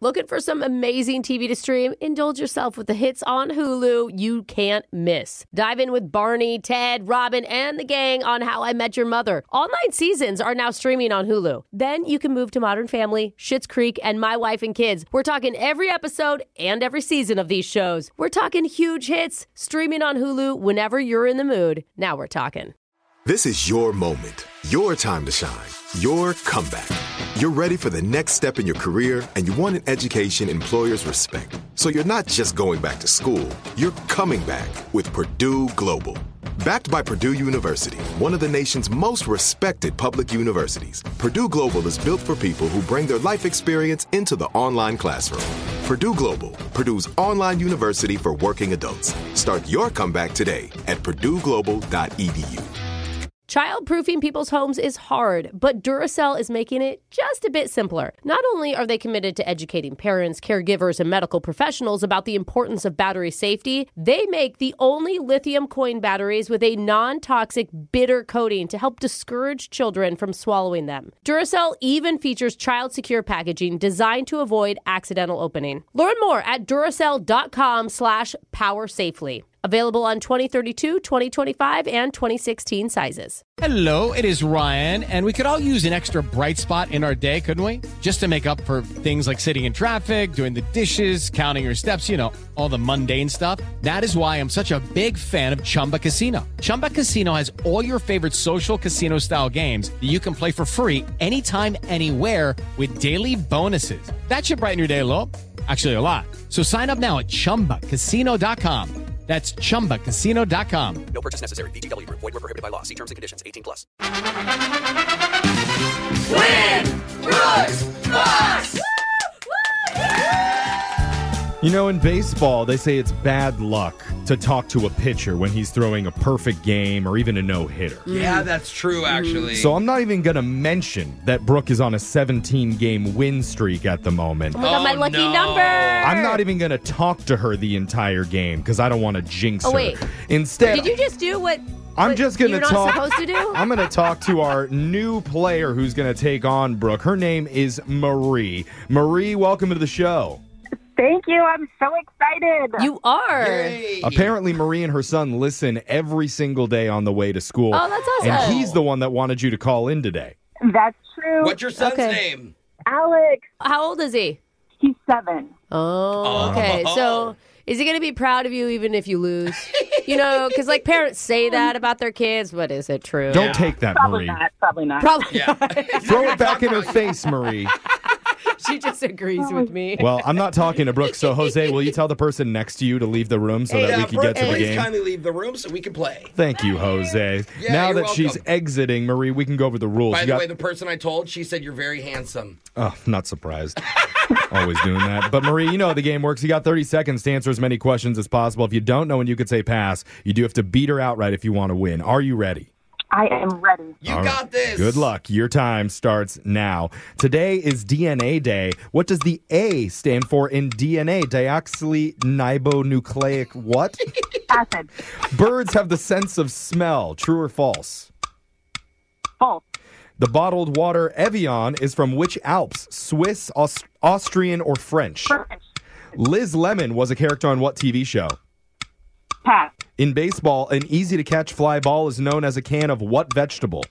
Looking for some amazing TV to stream? Indulge yourself with the hits on Hulu you can't miss. Dive in with Barney, Ted, Robin, and the gang on How I Met Your Mother. All 9 seasons are now streaming on Hulu. Then you can move to Modern Family, Schitt's Creek, and My Wife and Kids. We're talking every episode and every season of these shows. We're talking huge hits, streaming on Hulu whenever you're in the mood. Now we're talking. This is your moment, your time to shine, your comeback. You're ready for the next step in your career, and you want an education employers respect. So you're not just going back to school, you're coming back with Purdue Global. Backed by Purdue University, one of the nation's most respected public universities, Purdue Global is built for people who bring their life experience into the online classroom. Purdue Global, Purdue's online university for working adults. Start your comeback today at purdueglobal.edu. Childproofing people's homes is hard, but Duracell is making it just a bit simpler. Not only are they committed to educating parents, caregivers, and medical professionals about the importance of battery safety, they make the only lithium coin batteries with a non-toxic bitter coating to help discourage children from swallowing them. Duracell even features child-secure packaging designed to avoid accidental opening. Learn more at Duracell.com/powersafely. Available on 2032, 2025, and 2016 sizes. Hello, it is Ryan, and we could all use an extra bright spot in our day, couldn't we? Just to make up for things like sitting in traffic, doing the dishes, counting your steps, you know, all the mundane stuff. That is why I'm such a big fan of Chumba Casino. Chumba Casino has all your favorite social casino-style games that you can play for free anytime, anywhere with daily bonuses. That should brighten your day a little. Actually, a lot. So sign up now at ChumbaCasino.com. That's ChumbaCasino.com. No purchase necessary. VGW Group. Void where prohibited by law. See terms and conditions. 18+. Win! Brooks! Fox! You know, in baseball, they say it's bad luck to talk to a pitcher when he's throwing a perfect game or even a no-hitter. Yeah, that's true, actually. So I'm not even going to mention that Brooke is on a 17-game win streak at the moment. Oh my God, my lucky number! I'm not even going to talk to her the entire game because I don't want to jinx her. Wait. Instead, Did you just do what I'm just going to you're talk. not supposed to do? I'm going to talk to our new player who's going to take on Brooke. Her name is Marie. Marie, welcome to the show. Thank you. I'm so excited. You are. Yay. Apparently, Marie and her son listen every single day on the way to school. Oh, that's awesome. And he's the one that wanted you to call in today. That's true. What's your son's Okay. name? Alex? How old is he? He's 7. Oh, okay. So is he going to be proud of you even if you lose? You know, because like parents say that about their kids, but is it true? Don't take that, Probably Marie. not. Probably not. Probably Yeah. not. Throw it back in her face, Marie. She just agrees with me. Well, I'm not talking to Brooke, so Jose, will you tell the person next to you to leave the room so that we can get to the Please game? kindly leave the room so we can play. Thank you, Jose. Yeah, now you're that she's welcome. exiting, Marie, we can go over the rules. By You the got- way, the person I told, she said you're very handsome. Oh, not surprised. Always doing that. But Marie, you know how the game works. You got 30 seconds to answer as many questions as possible. If you don't know when you could say pass, you do have to beat her outright if you want to win. Are you ready? I am ready. You All got right. this. Good luck. Your time starts now. Today is DNA Day. What does the A stand for in DNA? Deoxyribonucleic what? Acid. Birds have the sense of smell. True or false? False. The bottled water Evian is from which Alps? Swiss, Austrian, or French? French. Liz Lemon was a character on what TV show? Pass. In baseball, an easy-to-catch fly ball is known as a can of what vegetable?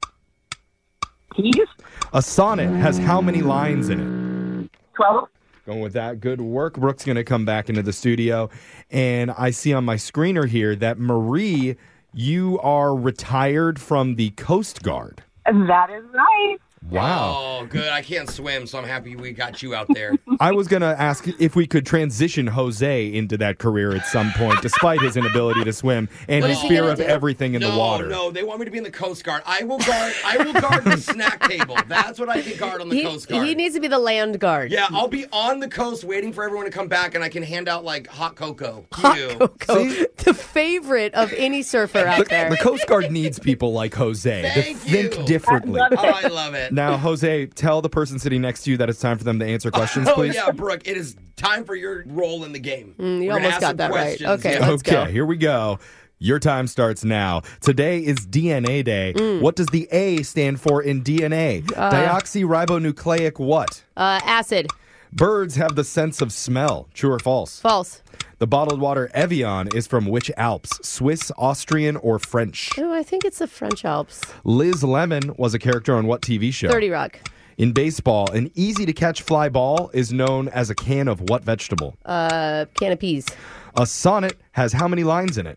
Peas. A sonnet has how many lines in it? 12. Going with that. Good work. Brooke's going to come back into the studio. And I see on my screener here that Marie, you are retired from the Coast Guard. That is right. Wow. Oh, good. I can't swim, so I'm happy we got you out there. I was going to ask if we could transition Jose into that career at some point, despite his inability to swim and What his is he fear gonna of do? everything in the water. No, they want me to be in the Coast Guard. I will guard the snack table. That's what I can guard on the Coast Guard. He needs to be the land guard. Yeah, I'll be on the coast waiting for everyone to come back, and I can hand out, like, hot cocoa to Hot you. cocoa, See? the favorite of any surfer out there. The Coast Guard needs people like Jose to Thank think you. differently. I love Oh, I love it. Now, Jose, tell the person sitting next to you that it's time for them to answer questions, Oh, please. yeah, Brooke, it is time for your role in the game. You We're gonna almost ask got some that right. questions. Okay, Yeah. let's go. Okay, here we go. Your time starts now. Today is DNA Day. What does the A stand for in DNA? Deoxyribonucleic what? Acid. Birds have the sense of smell. True or false? False. The bottled water Evian is from which Alps? Swiss, Austrian, or French? Oh, I think it's the French Alps. Liz Lemon was a character on what TV show? 30 Rock. In baseball, an easy-to-catch fly ball is known as a can of what vegetable? Can of peas. A sonnet has how many lines in it?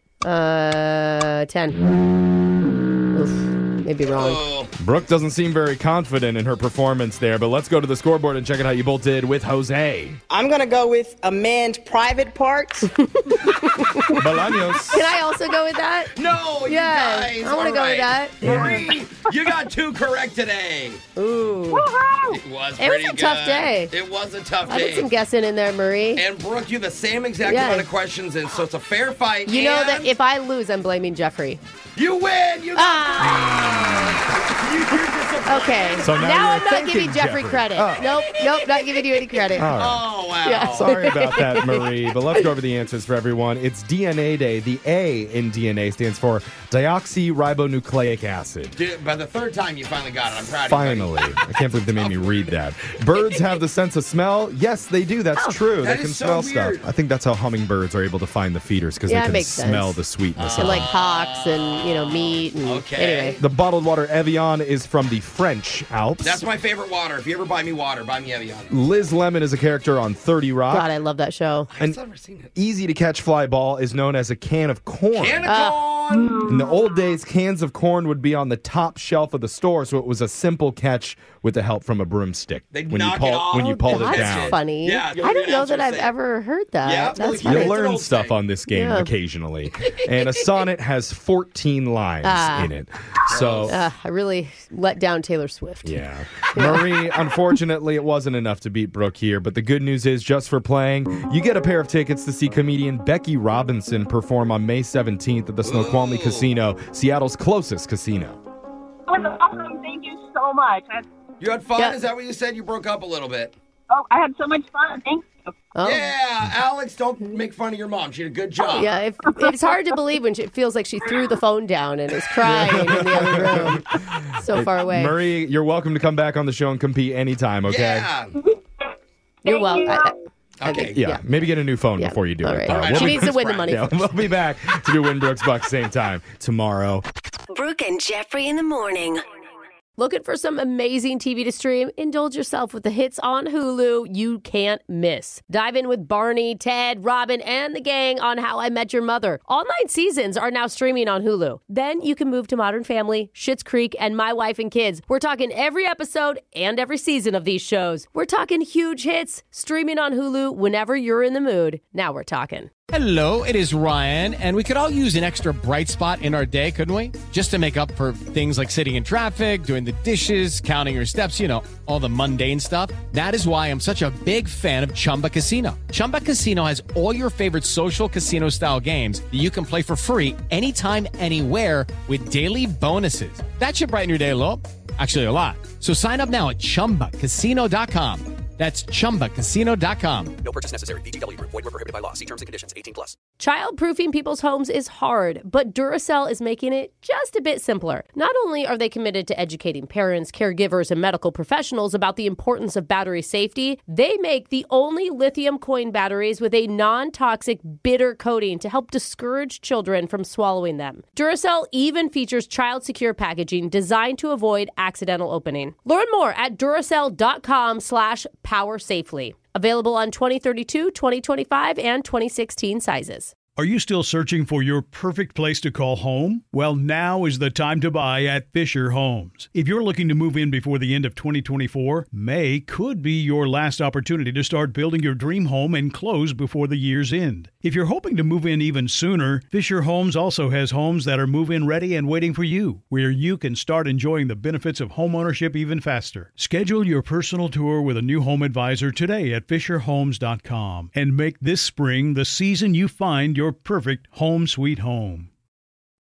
10. Oof, maybe wrong. Brooke doesn't seem very confident in her performance there, but let's go to the scoreboard and check out how you both did with Jose. I'm going to go with a man's private parts. Bolaños. Can I also go with that? No, you guys. I want to go with that. Marie, you got 2 correct today. Ooh. It was It pretty was a good. tough day. It was a tough I day. did some guessing in there, Marie. And Brooke, you have the same exact Yeah. amount of questions in, so it's a fair fight. You know that and if I lose, I'm blaming Jeffrey. you win, you Okay. So now I'm you're not thanking giving Jeffrey Jeffrey. credit. Oh. Nope, not giving you any credit. All right. Oh, wow. Yeah. Sorry about that, Marie, but let's go over the answers for everyone. It's DNA Day. The A in DNA stands for deoxyribonucleic acid. Dude, by the 3rd time you finally got it. I'm proud of you. Finally. I can't believe they made me read that. Birds have the sense of smell. Yes, they do. That's true. that They can is so smell weird. stuff. I think that's how hummingbirds are able to find the feeders because Yeah, they it can makes smell sense. the sweetness And of like it. hawks and, meat. And, Okay. Anyway. The bottled water Evian is from the French Alps. That's my favorite water. If you ever buy me water, buy me Evian. Liz Lemon is a character on 30 Rock. God, I love that show. An I've never seen it. easy-to-catch fly ball is known as a can of corn. Can of corn. In the old days, cans of corn would be on the top shelf of the store, so it was a simple catch with the help from a broomstick. They'd when knock you it pull, off. when you pulled it That's down. funny. Yeah, you'll I hear don't know an that answer I've say- ever heard that. Yeah, That's well, funny. it's You'll an learn old stuff thing. on this game Yeah. occasionally. And a sonnet has 14 lines in it. So, I really let down Taylor Swift. yeah. Marie, unfortunately, it wasn't enough to beat Brooke here, but the good news is just for playing, you get a pair of tickets to see comedian Becky Robinson perform on May 17th at the Snoqualmie Casino, Seattle's closest casino. It was awesome. Thank you so much. You had fun? Yeah. Is that what you said? You broke up a little bit. I had so much fun. Thank you. Oh. Yeah, Alex, don't make fun of your mom. She did a good job. Yeah, it's hard to believe when it feels like she threw the phone down and is crying in the other room, so far away. Marie, you're welcome to come back on the show and compete anytime, okay? Yeah. You're welcome. I Okay. think- Yeah, maybe get a new phone Yeah. before you do All it. right. We'll She be- needs to win the money. Yeah, we'll be back to do Win Brooks Bucks same time tomorrow. Brooke and Jeffrey in the morning. Looking for some amazing TV to stream? Indulge yourself with the hits on Hulu you can't miss. Dive in with Barney, Ted, Robin, and the gang on How I Met Your Mother. All 9 seasons are now streaming on Hulu. Then you can move to Modern Family, Schitt's Creek, and My Wife and Kids. We're talking every episode and every season of these shows. We're talking huge hits, streaming on Hulu whenever you're in the mood. Now we're talking. Hello, it is Ryan, and we could all use an extra bright spot in our day, couldn't we? Just to make up for things like sitting in traffic, doing the dishes, counting your steps, all the mundane stuff. That is why I'm such a big fan of Chumba Casino. Chumba Casino has all your favorite social casino-style games that you can play for free anytime, anywhere with daily bonuses. That should brighten your day a little. Actually, a lot. So sign up now at ChumbaCasino.com. That's ChumbaCasino.com. No purchase necessary. VGW Group. Void where prohibited by law. See terms and conditions. 18+. Childproofing people's homes is hard, but Duracell is making it just a bit simpler. Not only are they committed to educating parents, caregivers, and medical professionals about the importance of battery safety, they make the only lithium coin batteries with a non-toxic bitter coating to help discourage children from swallowing them. Duracell even features child-secure packaging designed to avoid accidental opening. Learn more at Duracell.com/power safely. Available on 2032, 2025, and 2016 sizes. Are you still searching for your perfect place to call home? Well, now is the time to buy at Fisher Homes. If you're looking to move in before the end of 2024, May could be your last opportunity to start building your dream home and close before the year's end. If you're hoping to move in even sooner, Fisher Homes also has homes that are move-in ready and waiting for you, where you can start enjoying the benefits of homeownership even faster. Schedule your personal tour with a new home advisor today at FisherHomes.com and make this spring the season you find your perfect home sweet home.